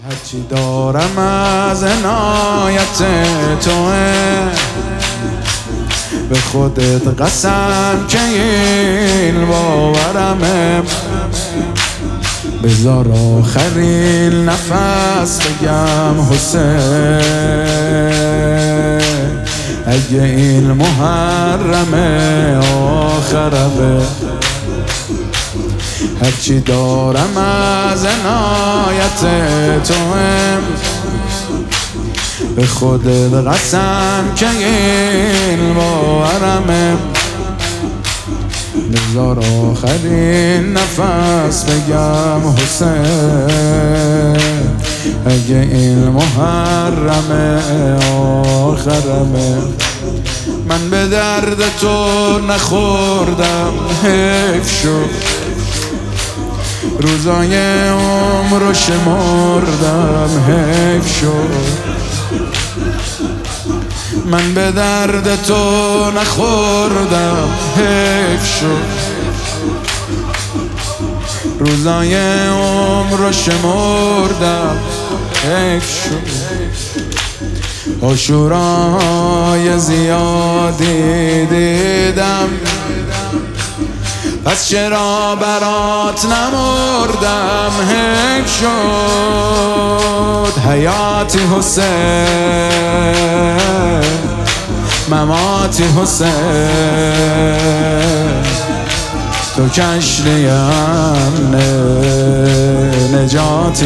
هرچی دارم از عنایت توه، به خودت قسم که این باورمه. بذار آخرین نفس بگم حسین، اگه این محرمه آخرمه. هرچی دارم از عنایت توه، به خودت قسم که این باورمه. بذار آخرین نفس بگم حسین، اگه این محرمه آخرمه. من به درد تو نخوردم، حیف شد روزای عمر رو شمردم، حیف شد. من به درد تو نخوردم، حیف شد روزای عمر رو شمردم، حیف شد. عاشورای زیادی دیدم، پس چرا برات نمردم، حیف شد. حیاتی حسین، مماتی حسین، تو کشتیم نجاتی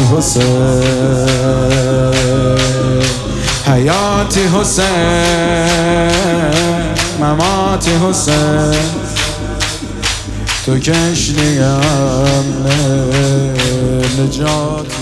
حسین. حیاتی حسین، مماتی حسین، تو کشتیم نجاتی